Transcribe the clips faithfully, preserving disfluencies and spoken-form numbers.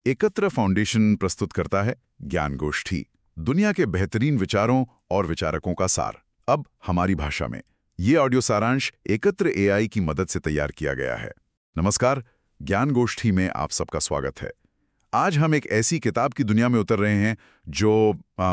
एकत्र फाउंडेशन प्रस्तुत करता है ज्ञान गोष्ठी, दुनिया के बेहतरीन विचारों और विचारकों का सार, अब हमारी भाषा में। ये ऑडियो सारांश एकत्र एआई की मदद से तैयार किया गया है। नमस्कार, ज्ञान गोष्ठी में आप सबका स्वागत है। आज हम एक ऐसी किताब की दुनिया में उतर रहे हैं जो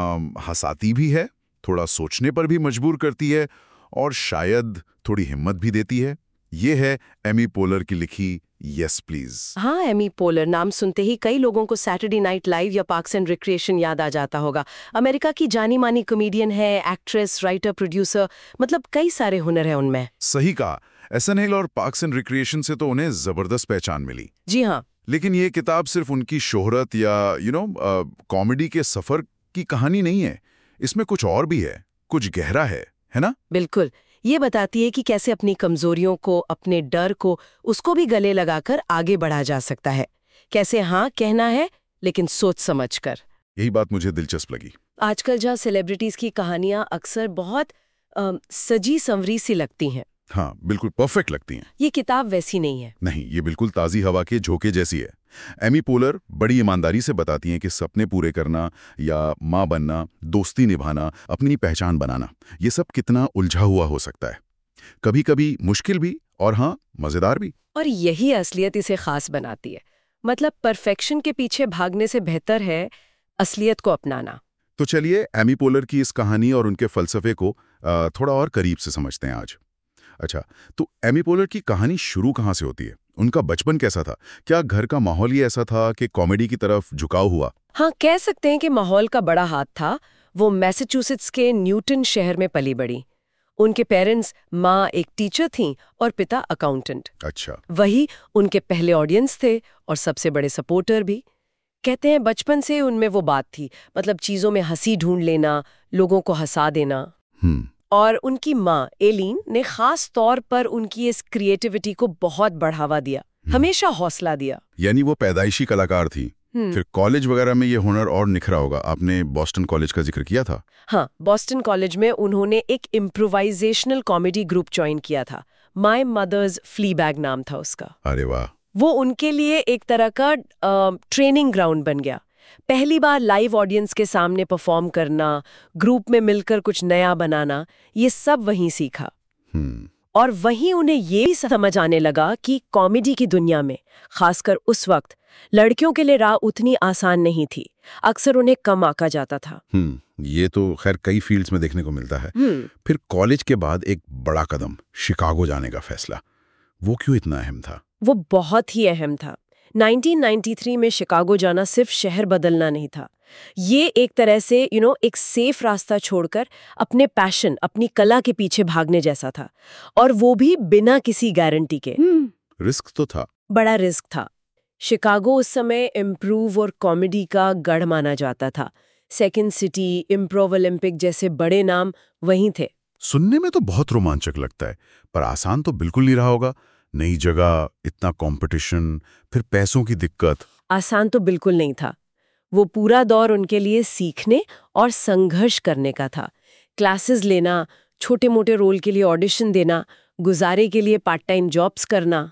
हंसाती भी है, थोड़ा सोचने पर भी मजबूर करती है और शायद थोड़ी हिम्मत भी देती है। ये है एमी पोलर की लिखी यस प्लीज। हाँ, एमी पोलर नाम सुनते ही कई लोगों को सैटरडे नाइट लाइव या पार्क्स एंड रिक्रिएशन याद आ जाता होगा। अमेरिका की जानी मानी कॉमेडियन है, एक्ट्रेस, राइटर, प्रोड्यूसर, मतलब कई सारे हुनर है उनमें। सही कहा, एसएनएल और पार्क्स एंड रिक्रिएशन से तो उन्हें जबरदस्त पहचान मिली। जी हाँ, लेकिन ये किताब सिर्फ उनकी शोहरत या यू नो कॉमेडी के सफर की कहानी नहीं है। इसमें कुछ और भी है, कुछ गहरा है, है ना? बिल्कुल। ये बताती है कि कैसे अपनी कमजोरियों को, अपने डर को, उसको भी गले लगाकर आगे बढ़ा जा सकता है। कैसे हाँ कहना है, लेकिन सोच समझ कर। यही बात मुझे दिलचस्प लगी। आजकल जहाँ सेलिब्रिटीज की कहानियां अक्सर बहुत आ, सजी संवरी सी लगती हैं। हाँ, बिल्कुल परफेक्ट लगती हैं। ये किताब वैसी नहीं है। नहीं, ये बिल्कुल ताज़ी हवा के झोंके जैसी है। एमी पोलर बड़ी ईमानदारी से बताती हैं कि सपने पूरे करना या माँ बनना, दोस्ती निभाना, अपनी पहचान बनाना, ये सब कितना उलझा हुआ हो सकता है। कभी कभी मुश्किल भी, और हाँ, मज़ेदार भी। और यही असलियत इसे खास बनाती है। मतलब परफेक्शन के पीछे भागने से बेहतर है असलियत को अपनाना। तो चलिए एमी पोलर की इस कहानी और उनके फलसफे को आ, थोड़ा और करीब से समझते हैं आज। अच्छा, तो एमी पोलर की कहानी शुरू कहाँ से होती है? उनका बचपन कैसा था? क्या घर का माहौल ही ऐसा था कि कॉमेडी की तरफ झुकाव हुआ? हाँ, कह सकते हैं कि माहौल का बड़ा हाथ था। वो मैसेच्यूसेट्स के न्यूटन शहर में पली बड़ी। उनके पेरेंट्स, माँ एक टीचर थीं और पिता अकाउंटेंट। अच्छा। वही उनके पहले ऑडियंस थे और सबसे बड़े सपोर्टर भी। कहते हैं बचपन से उनमें वो बात थी, मतलब चीजों में हंसी ढूंढ लेना, लोगों को हंसा देना। हम्म और उनकी माँ एलिन ने खास तौर पर उनकी इस क्रिएटिविटी को बहुत बढ़ावा दिया, हमेशा हौसला दिया। यानी वो पैदाइशी कलाकार थी। फिर कॉलेज वगैरह में ये हुनर और निखरा होगा। आपने बॉस्टन कॉलेज का जिक्र किया था। हाँ, बॉस्टन कॉलेज में उन्होंने एक इम्प्रोवाइजेशनल कॉमेडी ग्रुप ज्वाइन किया था। माय मदर्स फ्लीबैग नाम था उसका। अरे वाह। वो उनके लिए एक तरह का ट्रेनिंग ग्राउंड बन गया। पहली बार लाइव ऑडियंस के सामने परफॉर्म करना, ग्रुप में मिलकर कुछ नया बनाना, ये सब वहीं सीखा। हम्म और वहीं उन्हें ये भी समझ आने लगा कि कॉमेडी की दुनिया में, खासकर उस वक्त, लड़कियों के लिए राह उतनी आसान नहीं थी। अक्सर उन्हें कम आंका जाता था। हम्म ये तो खैर कई फील्ड्स में देखने को मिलता है। फिर कॉलेज के बाद एक बड़ा कदम, शिकागो जाने का फैसला, वो क्यों इतना अहम था? वो बहुत ही अहम था। नाइनटीन नाइंटी थ्री में शिकागो जाना सिर्फ शहर बदलना नहीं था। ये एक तरह से यू नो एक सेफ रास्ता छोड़कर अपने पैशन, अपनी कला के पीछे भागने जैसा था, और वो भी बिना किसी गारंटी के। रिस्क तो था। बड़ा रिस्क था। शिकागो उस समय इम्प्रूव और कॉमेडी का गढ़ माना जाता था। सेकेंड सिटी, इम्प्रोव ओलंपिक जैसे बड़े नाम वहीं थे। सुनने में तो बहुत रोमांचक लगता है, पर आसान तो बिल्कुल नहीं रहा होगा। नई जगह, इतना कंपटीशन, फिर पैसों की दिक्कत। आसान तो बिल्कुल नहीं था। वो पूरा दौर उनके लिए सीखने और संघर्ष करने का था। क्लासेस लेना, छोटे मोटे रोल के लिए ऑडिशन देना, गुजारे के लिए पार्ट टाइम जॉब्स करना,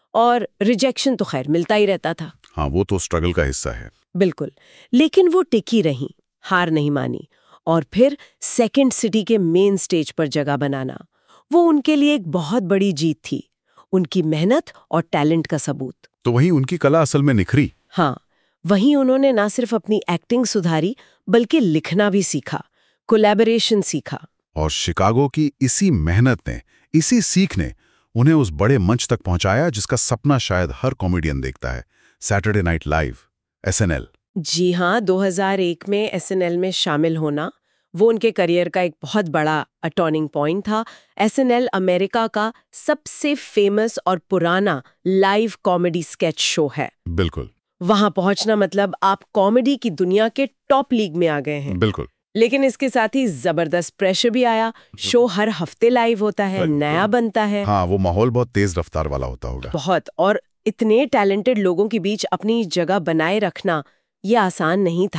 और रिजेक्शन तो खैर मिलता ही रहता था। हाँ, वो तो स्ट्रगल का हिस्सा है। बिल्कुल। लेकिन वो टिकी रही, हार नहीं मानी, और फिर सेकंड सिटी के मेन स्टेज पर जगह बनाना, वो उनके लिए एक बहुत बड़ी जीत थी। उनकी मेहनत और टैलेंट का सबूत। तो वहीं उनकी कला असल में निखरी। हाँ, वहीं उन्होंने ना सिर्फ अपनी एक्टिंग सुधारी, बल्कि लिखना भी सीखा, कोलैबोरेशन सीखा। और शिकागो की इसी मेहनत ने, इसी सीख ने उन्हें उस बड़े मंच तक पहुंचाया जिसका सपना शायद हर कॉमेडियन देखता है, सैटरडे नाइट लाइव, एसएनएल। जी हाँ, दो हज़ार एक में एसएनएल में शामिल होना, वो उनके करियर का एक बहुत बड़ा टर्निंग पॉइंट था। एसएनएल अमेरिका का सबसे फेमस और पुराना लाइव कॉमेडी स्केच शो है। बिल्कुल। वहां पहुंचना मतलब आप कॉमेडी की दुनिया के टॉप लीग में आ गए हैं। बिल्कुल। लेकिन इसके साथ ही जबरदस्त प्रेशर भी आया। शो हर हफ्ते लाइव होता है, नया बनता है। हाँ, वो माहौल बहुत तेज रफ्तार वाला होता होगा। बहुत। और इतने टैलेंटेड लोगों के बीच अपनी जगह बनाए रखना ये आसान नहीं था।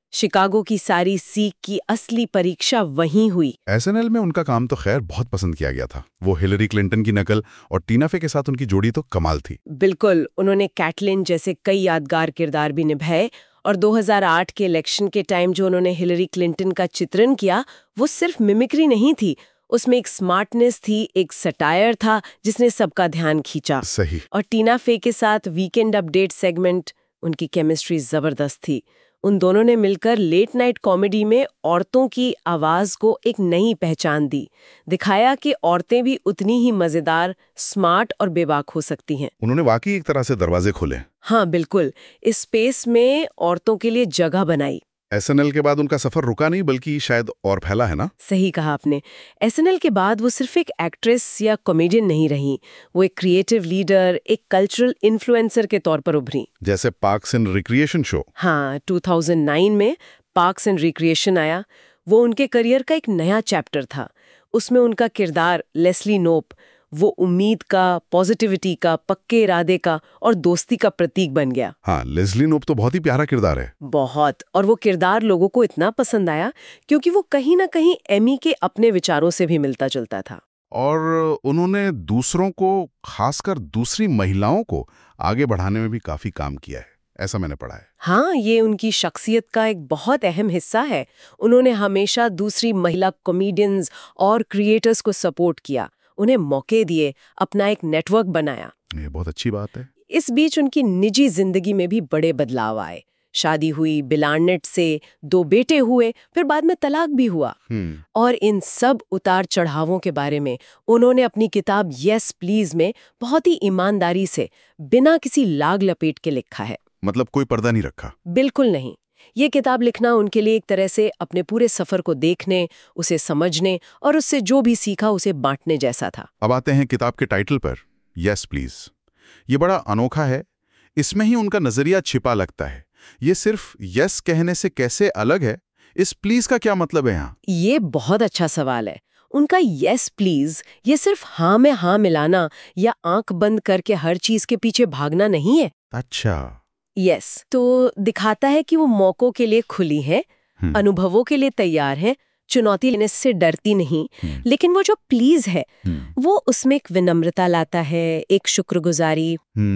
शिकागो की सारी सीख की असली परीक्षा वहीं हुई। एसएनएल में उनका काम तो खैर बहुत पसंद किया गया था। वो हिलरी क्लिंटन की नकल और टीना फे के साथ उनकी जोड़ी तो कमाल थी। बिल्कुल, उन्होंने कैटलिन जैसे कई यादगार किरदार भी निभाए और दो हज़ार आठ के इलेक्शन के टाइम जो उन्होंने हिलरी क्लिंटन का चित्रण किया, वो सिर्फ मिमिक्री नहीं थी, उसमें एक स्मार्टनेस थी, एक सटायर था जिसने सबका ध्यान खींचा। सही। और टीना फे के साथ वीकेंड अपडेट सेगमेंट, उनकी केमिस्ट्री जबरदस्त थी। उन दोनों ने मिलकर लेट नाइट कॉमेडी में औरतों की आवाज को एक नई पहचान दी, दिखाया कि औरतें भी उतनी ही मजेदार, स्मार्ट और बेबाक हो सकती हैं। उन्होंने वाकई एक तरह से दरवाजे खोले। हाँ बिल्कुल, इस स्पेस में औरतों के लिए जगह बनाई। एसएनएल के बाद उनका सफर रुका नहीं, बल्कि शायद और फैला, है ना? सही कहा आपने। एसएनएल के बाद वो सिर्फ एक एक्ट्रेस या कॉमेडियन नहीं रही, वो एक क्रिएटिव लीडर, एक कल्चरल इन्फ्लुएंसर के तौर पर उभरी। जैसे पार्क्स एंड रिक्रिएशन शो। हाँ, दो हज़ार नौ में पार्क्स एंड रिक्रिएशन आया। वो उनके करियर का एक नया चैप्टर था। उसमें उनका किरदार लेस्ली नोप, वो उम्मीद का, पॉजिटिविटी का, पक्के इरादे का और दोस्ती का प्रतीक बन गया। हाँ, लेस्ली नोप तो बहुत ही प्यारा किरदार है। बहुत। और वो किरदार लोगों को इतना पसंद आया क्योंकि वो कहीं ना कहीं एमी के अपने विचारों से भी मिलता जुलता था। और उन्होंने दूसरों को, खासकर दूसरी महिलाओं को आगे बढ़ाने में भी काफी काम किया है, ऐसा मैंने पढ़ा है। हाँ, ये उनकी शख्सियत का एक बहुत अहम हिस्सा है। उन्होंने हमेशा दूसरी महिला कॉमेडियंस और क्रिएटर्स को सपोर्ट किया, उन्हें मौके दिए, अपना एक नेटवर्क बनाया। ये बहुत अच्छी बात है। इस बीच उनकी निजी जिंदगी में भी बड़े बदलाव आए। शादी हुई, बिल आर्नेट से, दो बेटे हुए, फिर बाद में तलाक भी हुआ। और इन सब उतार चढ़ावों के बारे में उन्होंने अपनी किताब यस प्लीज में बहुत ही ईमानदारी से, बिना किसी लाग लपेट के लिखा है। मतलब कोई पर्दा नहीं रखा? बिल्कुल नहीं। ये किताब लिखना उनके लिए एक तरह से अपने पूरे सफर को देखने, उसे समझने और उससे जो भी सीखा उसे बांटने जैसा था। अब आते हैं किताब के टाइटल पर, यस प्लीज। ये बड़ा अनोखा है, इसमें ही उनका नजरिया छिपा लगता है। ये सिर्फ यस कहने से कैसे अलग है? इस प्लीज का क्या मतलब है यहाँ? ये बहुत अच्छा सवाल है। उनका यस प्लीज ये सिर्फ हाँ में हाँ मिलाना या आंख बंद करके हर चीज के पीछे भागना नहीं है। अच्छा। यस yes, तो दिखाता है कि वो मौकों के लिए खुली है, अनुभवों के लिए तैयार है, चुनौती लेने से डरती नहीं। लेकिन वो जो प्लीज है वो उसमें एक विनम्रता लाता है, एक शुक्रगुजारी,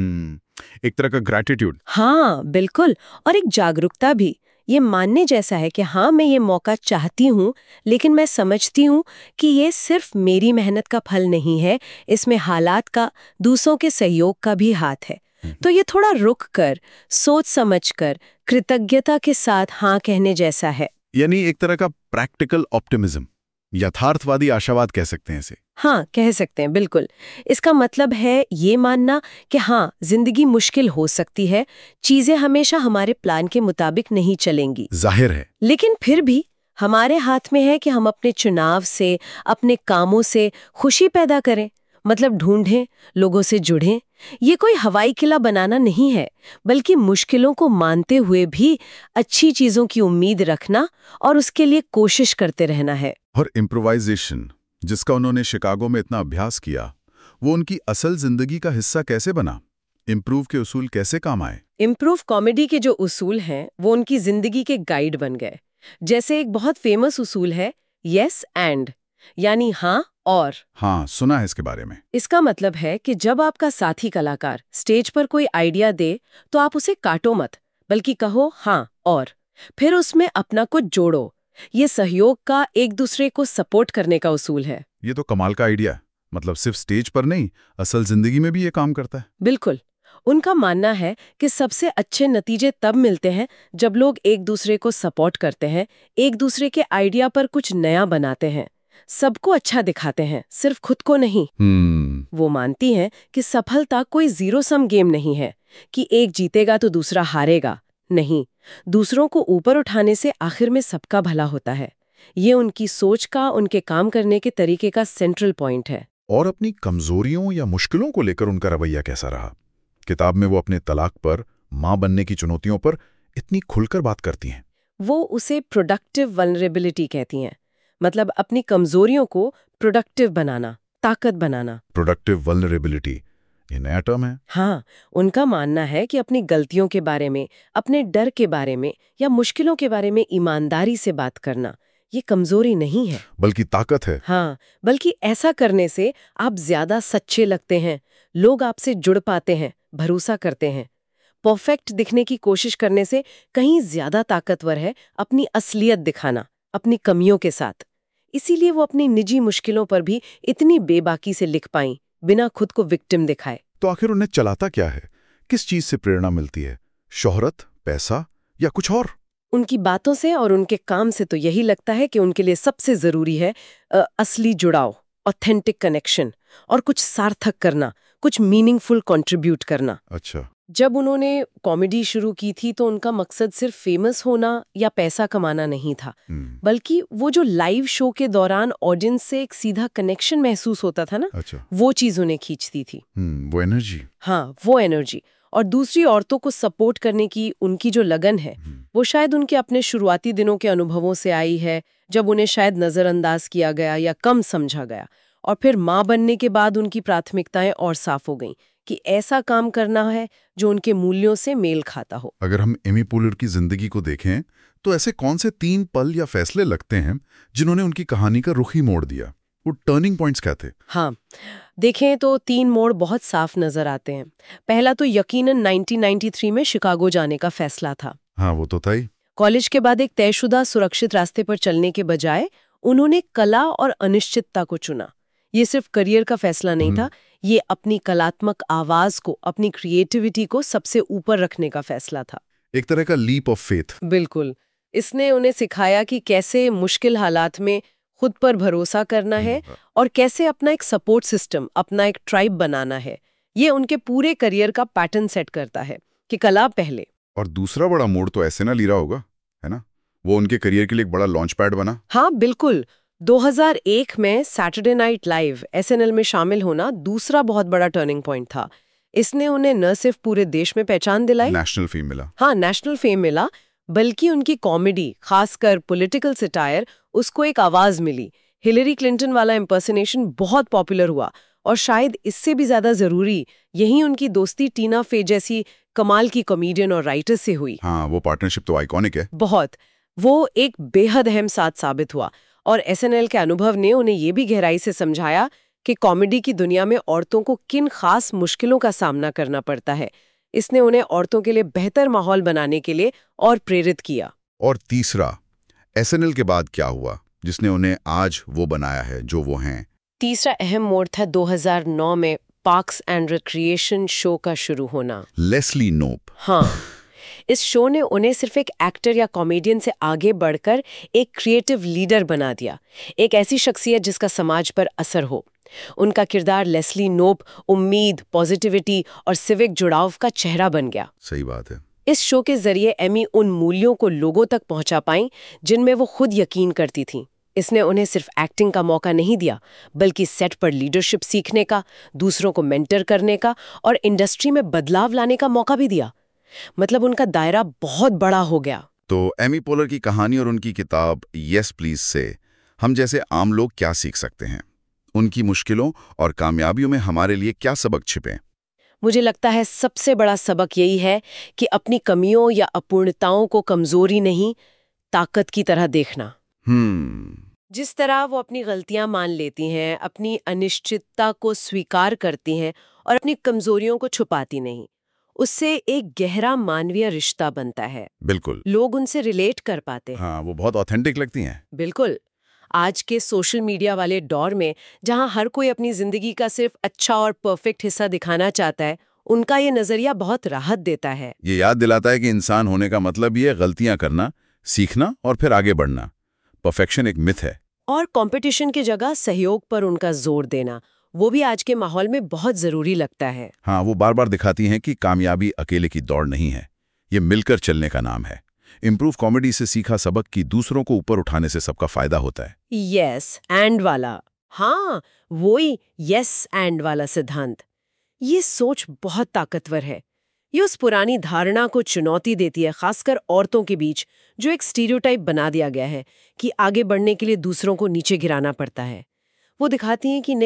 एक तरह का ग्रैटिट्यूड। हाँ बिल्कुल, और एक जागरूकता भी। ये मानने जैसा है कि हाँ, मैं ये मौका चाहती हूँ, लेकिन मैं समझती हूँ कि ये सिर्फ मेरी मेहनत का फल नहीं है, इसमें हालात का, दूसरों के सहयोग का भी हाथ है। तो ये थोड़ा रुक कर, सोच समझ कर, कृतज्ञता के साथ हाँ कहने जैसा है। यानी एक तरह का प्रैक्टिकल ऑप्टिमिज्म, यथार्थवादी आशावाद कह सकते हैं इसे। हाँ, कह सकते हैं, बिल्कुल। इसका मतलब है ये मानना कि हाँ, जिंदगी मुश्किल हो सकती है, चीजें हमेशा हमारे प्लान के मुताबिक नहीं चलेंगी, जाहिर है, लेकिन फिर भी हमारे हाथ में है कि हम अपने चुनाव से, अपने कामों से खुशी पैदा करें, मतलब ढूंढें, लोगों से जुड़ें। ये कोई हवाई किला बनाना नहीं है, बल्कि मुश्किलों को मानते हुए भी अच्छी चीजों की उम्मीद रखना और उसके लिए कोशिश करते रहना है। और इम्प्रोवाइजेशन, जिसका उन्होंने शिकागो में इतना अभ्यास किया, वो उनकी असल जिंदगी का हिस्सा कैसे बना? इम्प्रूव के उसूल कैसे काम आए? इम्प्रूव कॉमेडी के जो उसूल हैं वो उनकी जिंदगी के गाइड बन गए। जैसे एक बहुत फेमस उसूल है यस एंड, यानी हाँ और। हाँ, सुना है इसके बारे में। इसका मतलब है कि जब आपका साथी कलाकार स्टेज पर कोई आइडिया दे तो आप उसे काटो मत, बल्कि कहो हाँ और, फिर उसमें अपना कुछ जोड़ो। ये सहयोग का, एक दूसरे को सपोर्ट करने का उसूल है। ये तो कमाल का आइडिया, मतलब सिर्फ स्टेज पर नहीं, असल जिंदगी में भी ये काम करता है। बिल्कुल। उनका मानना है कि सबसे अच्छे नतीजे तब मिलते हैं जब लोग एक दूसरे को सपोर्ट करते हैं, एक दूसरे के आइडिया पर कुछ नया बनाते हैं, सबको अच्छा दिखाते हैं, सिर्फ खुद को नहीं। hmm. वो मानती हैं कि सफलता कोई जीरो सम गेम नहीं है, कि एक जीतेगा तो दूसरा हारेगा। नहीं, दूसरों को ऊपर उठाने से आखिर में सबका भला होता है। ये उनकी सोच का, उनके काम करने के तरीके का सेंट्रल पॉइंट है। और अपनी कमजोरियों या मुश्किलों को लेकर उनका रवैया कैसा रहा? किताब में वो अपने तलाक पर, मां बनने की चुनौतियों पर इतनी खुलकर बात करती हैं। वो उसे प्रोडक्टिव वल्नरेबिलिटी कहती हैं, मतलब अपनी कमजोरियों को प्रोडक्टिव बनाना, ताकत बनाना। प्रोडक्टिव वल्नरेबिलिटी, ये नया टर्म है। हाँ, उनका मानना है कि अपनी गलतियों के बारे में, अपने डर के बारे में या मुश्किलों के बारे में ईमानदारी से बात करना ये कमजोरी नहीं है, बल्कि ताकत है। हाँ, बल्कि ऐसा करने से आप ज्यादा सच्चे लगते हैं, लोग आपसे जुड़ पाते हैं, भरोसा करते हैं। परफेक्ट दिखने की कोशिश करने से कहीं ज्यादा ताकतवर है अपनी असलियत दिखाना, अपनी कमियों के साथ। इसीलिए वो अपनी निजी मुश्किलों पर भी इतनी बेबाकी से लिख पाईं, बिना खुद को विक्टिम दिखाए। तो आखिर उन्हें चलाता क्या है? किस चीज से प्रेरणा मिलती है? शोहरत, पैसा या कुछ और? उनकी बातों से और उनके काम से तो यही लगता है कि उनके लिए सबसे जरूरी है अ, असली जुड़ाव, ऑथेंटिक कनेक्शन और कुछ सार्थक करना, कुछ मीनिंगफुल कंट्रीब्यूट करना। अच्छा। जब उन्होंने कॉमेडी शुरू की थी तो उनका मकसद सिर्फ फेमस होना या पैसा कमाना नहीं था, हम्म, बल्कि वो जो लाइव शो के दौरान ऑडियंस से एक सीधा कनेक्शन महसूस होता था ना, अच्छा। वो चीज उन्हें खींचती थी। हम्म, वो एनर्जी। हाँ, वो एनर्जी और दूसरी औरतों को सपोर्ट करने की उनकी जो लगन है, वो शायद उनके अपने शुरुआती दिनों के अनुभवों से आई है, जब उन्हें शायद नजरअंदाज किया गया या कम समझा गया। और फिर माँ बनने के बाद उनकी प्राथमिकताएं और साफ हो गईं कि ऐसा काम करना है जो उनके मूल्यों से मेल खाता हो। अगर हम एमी पोलर की जिंदगी को देखें तो ऐसे कौन से तीन पल या फैसले लगते हैं जिन्होंने उनकी कहानी का रुख ही मोड़ दिया? वो टर्निंग पॉइंट्स क्या थे? हाँ, देखें तो तीन मोड़ बहुत साफ नजर आते हैं। पहला तो यकीनन नाइनटीन नाइंटी थ्री में शिकागो जाने का फैसला था। हाँ, वो तो था ही। कॉलेज के बाद एक तयशुदा सुरक्षित रास्ते पर चलने के बजाय उन्होंने कला और अनिश्चितता को चुना। ये सिर्फ करियर का फैसला नहीं था, ये अपनी कलात्मक आवाज को, अपनी क्रिएटिविटी को सबसे ऊपर रखने का फैसला था। एक तरह का लीप ऑफ फेथ। बिल्कुल। इसने उन्हें सिखाया कि कैसे मुश्किल हालात में खुद पर भरोसा करना है और कैसे अपना एक सपोर्ट सिस्टम, अपना एक ट्राइब बनाना है। ये उनके पूरे करियर का पैटर्न सेट करता है कि कला पहले। और दूसरा बड़ा मोड़ तो ऐसे ना लीरा होगा, है ना? वो उनके करियर के लिए एक बड़ा लॉन्च पैड बना। हाँ, बिल्कुल। दो हज़ार एक में Saturday Night Live S N L में शामिल होना दूसरा बहुत बड़ा टर्निंग पॉइंट था। इसने उन्हें न सिर्फ पूरे देश में पहचान दिलाई, नेशनल फेम मिला। हाँ, नेशनल फेम मिला, बल्कि उनकी कॉमेडी, खासकर पॉलिटिकल सटायर, उसको एक आवाज मिली। हिलरी क्लिंटन वाला इम्पर्सनेशन बहुत पॉपुलर हुआ और शायद इससे भी ज्यादा जरूरी यही उनकी दोस्ती टीना फे जैसी कमाल की कॉमेडियन और राइटर से हुई। हाँ, वो पार्टनरशिप तो आइकॉनिक है। बहुत। वो एक बेहद अहम साथ साबित हुआ और एस एन एल के अनुभव ने उन्हें ये भी गहराई से समझाया कि कॉमेडी की दुनिया में औरतों को किन खास मुश्किलों का सामना करना पड़ता है। इसने उन्हें औरतों के लिए बेहतर माहौल बनाने के लिए और प्रेरित किया। और तीसरा, एस एन एल के बाद क्या हुआ जिसने उन्हें आज वो बनाया है जो वो हैं? तीसरा अहम मोड़ था दो हज़ार नौ में पार्क्स एंड रिक्रिएशन शो का शुरू होना। Leslie Knope. हाँ, इस शो ने उन्हें सिर्फ एक एक्टर या कॉमेडियन से आगे बढ़कर एक क्रिएटिव लीडर बना दिया, एक ऐसी शख्सियत जिसका समाज पर असर हो। उनका किरदार लेस्ली नोप उम्मीद, पॉजिटिविटी और सिविक जुड़ाव का चेहरा बन गया। सही बात है। इस शो के जरिए एमी उन मूल्यों को लोगों तक पहुंचा पाई जिनमें वो खुद यकीन करती थीं। इसने उन्हें सिर्फ एक्टिंग का मौका नहीं दिया, बल्कि सेट पर लीडरशिप सीखने का, दूसरों को मेंटर करने का और इंडस्ट्री में बदलाव लाने का मौका भी दिया। मतलब उनका दायरा बहुत बड़ा हो गया। तो एमी पोलर की कहानी और उनकी किताब यस प्लीज से हम जैसे आम लोग क्या सीख सकते हैं? उनकी मुश्किलों और कामयाबियों में हमारे लिए क्या सबक छिपे? मुझे लगता है सबसे बड़ा सबक यही है कि अपनी कमियों या अपूर्णताओं को कमजोरी नहीं, ताकत की तरह देखना। हम्म जिस तरह वो अपनी गलतियां मान लेती हैं, अपनी अनिश्चितता को स्वीकार करती हैं और अपनी कमजोरियों को छुपाती नहीं, उससे एक गहरा मानवीय रिश्ता बनता है। बिल्कुल। लोग उनसे रिलेट कर पाते हैं। हाँ, वो बहुत ऑथेंटिक लगती हैं। बिल्कुल। आज के सोशल मीडिया वाले दौर में जहां हर कोई अपनी जिंदगी का सिर्फ अच्छा और परफेक्ट हिस्सा दिखाना चाहता है, उनका ये नजरिया बहुत राहत देता है। ये याद दिलाता है कि इंसान होने का मतलब ये गलतियां करना, सीखना और फिर आगे बढ़ना। परफेक्शन एक मिथ है। और कंपटीशन की जगह सहयोग पर उनका जोर देना, वो भी आज के माहौल में बहुत जरूरी लगता है। हाँ, वो बार बार दिखाती हैं कि कामयाबी अकेले की दौड़ नहीं है, ये मिलकर चलने का नाम है। इम्प्रूव कॉमेडी से सीखा सबक कि दूसरों को ऊपर उठाने से सबका फायदा होता है। यस एंड वाला, हाँ, वही यस एंड वाला सिद्धांत। ये सोच बहुत ताकतवर है। ये उस पुरानी धारणा को चुनौती देती है, खासकर औरतों के बीच, जो एक स्टीरियोटाइप बना दिया गया है कि आगे बढ़ने के लिए दूसरों को नीचे गिराना पड़ता है। वो दिखाती हैं कि नहीं,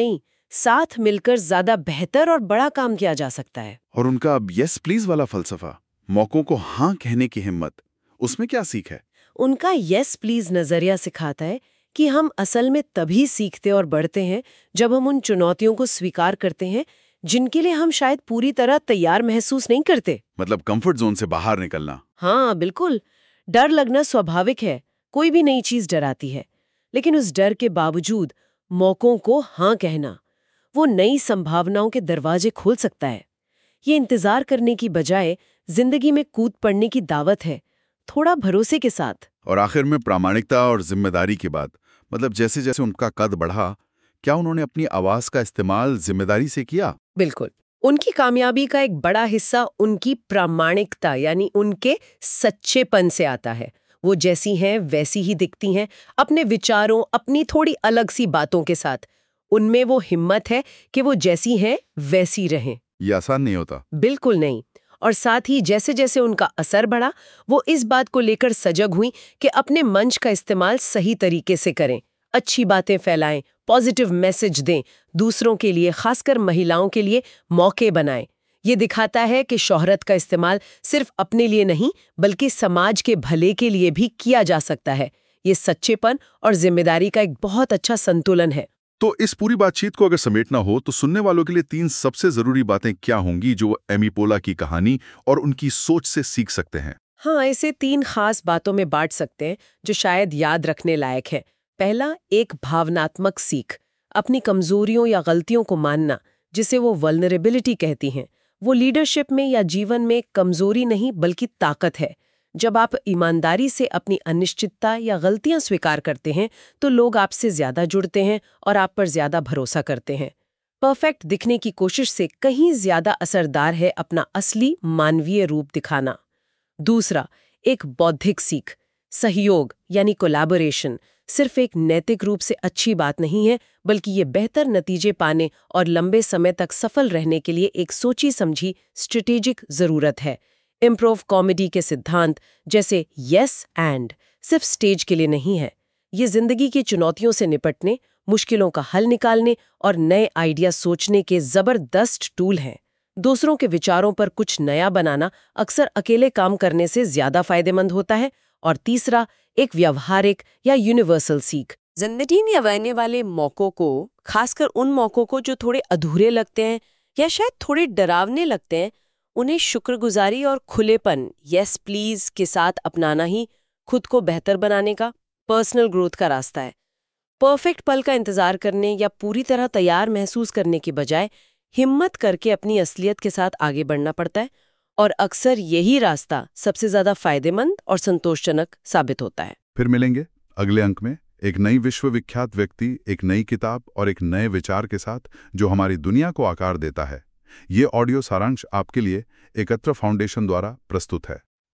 साथ मिलकर ज्यादा बेहतर और बड़ा काम किया जा सकता है। और उनका अब यस प्लीज वाला फलसफा, मौकों को हाँ कहने की हिम्मत, उसमें क्या सीख है? उनका यस प्लीज नजरिया सिखाता है कि हम असल में तभी सीखते और बढ़ते हैं जब हम उन चुनौतियों को स्वीकार करते हैं जिनके लिए हम शायद पूरी तरह तैयार महसूस नहीं करते। मतलब कंफर्ट जोन से बाहर निकलना। हाँ बिल्कुल। डर लगना स्वाभाविक है, कोई भी नई चीज डराती है, लेकिन उस डर के बावजूद मौकों को हाँ कहना वो नई संभावनाओं के दरवाजे खोल सकता है। ये इंतजार करने की बजाय जिंदगी में कूद पड़ने की दावत है, थोड़ा भरोसे के साथ। और आखिर में प्रामाणिकता और जिम्मेदारी की बात, मतलब जैसे जैसे उनका कद बढ़ा, क्या उन्होंने अपनी आवाज का इस्तेमाल जिम्मेदारी से किया? बिल्कुल। उनकी कामयाबी का एक बड़ा हिस्सा उनकी प्रामाणिकता यानी उनके सच्चेपन से आता है। वो जैसी हैं वैसी ही दिखती हैं, अपने विचारों, अपनी थोड़ी अलग सी बातों के साथ। उनमें वो हिम्मत है कि वो जैसी हैं वैसी रहें। ये आसान नहीं होता। बिल्कुल नहीं। और साथ ही जैसे जैसे उनका असर बढ़ा, वो इस बात को लेकर सजग हुई कि अपने मंच का इस्तेमाल सही तरीके से करें, अच्छी बातें फैलाएं, पॉजिटिव मैसेज दें, दूसरों के लिए, खासकर महिलाओं के लिए मौके बनाएं। ये दिखाता है कि शोहरत का इस्तेमाल सिर्फ अपने लिए नहीं बल्कि समाज के भले के लिए भी किया जा सकता है। ये सच्चेपन और जिम्मेदारी का एक बहुत अच्छा संतुलन है। तो इस पूरी बातचीत को अगर समेटना हो तो सुनने वालों के लिए तीन सबसे जरूरी बातें क्या होंगी जो एमी पोला की कहानी और उनकी सोच से सीख सकते हैं? हाँ, इसे तीन खास बातों में बांट सकते हैं जो शायद याद रखने लायक है। पहला, एक भावनात्मक सीख, अपनी कमजोरियों या गलतियों को मानना, जिसे वो वल्नरेबिलिटी कहती हैं। वो लीडरशिप में या जीवन में कमजोरी नहीं बल्कि ताकत है। जब आप ईमानदारी से अपनी अनिश्चितता या गलतियां स्वीकार करते हैं तो लोग आपसे ज्यादा जुड़ते हैं और आप पर ज्यादा भरोसा करते हैं। परफेक्ट दिखने की कोशिश से कहीं ज्यादा असरदार है अपना असली मानवीय रूप दिखाना। दूसरा, एक बौद्धिक सीख, सहयोग यानी कोलैबोरेशन सिर्फ एक नैतिक रूप से अच्छी बात नहीं है, बल्कि ये बेहतर नतीजे पाने और लंबे समय तक सफल रहने के लिए एक सोची समझी स्ट्रेटेजिक जरूरत है। इम्प्रोव कॉमेडी के सिद्धांत जैसे यस एंड सिर्फ स्टेज के लिए नहीं है, ये जिंदगी की चुनौतियों से निपटने, मुश्किलों का हल निकालने और नए आइडिया सोचने के जबरदस्त टूल हैं। दूसरों के विचारों पर कुछ नया बनाना अक्सर अकेले काम करने से ज्यादा फायदेमंद होता है। और तीसरा, एक व्यवहारिक या यूनिवर्सल सीख, जिंदगी में आने वाले मौकों को, खासकर उन मौकों को जो थोड़े अधूरे लगते हैं या शायद थोड़े डरावने लगते हैं, उन्हें शुक्रगुजारी और खुलेपन, यस प्लीज के साथ अपनाना ही खुद को बेहतर बनाने का, पर्सनल ग्रोथ का रास्ता है। परफेक्ट पल का इंतजार करने या पूरी तरह तैयार महसूस करने की बजाय हिम्मत करके अपनी असलियत के साथ आगे बढ़ना पड़ता है, और अक्सर यही रास्ता सबसे ज्यादा फायदेमंद और संतोषजनक साबित होता है। फिर मिलेंगे अगले अंक में एक नई विश्वविख्यात व्यक्ति, एक नई किताब और एक नए विचार के साथ जो हमारी दुनिया को आकार देता है। ये ऑडियो सारांश आपके लिए एकत्र फाउंडेशन द्वारा प्रस्तुत है।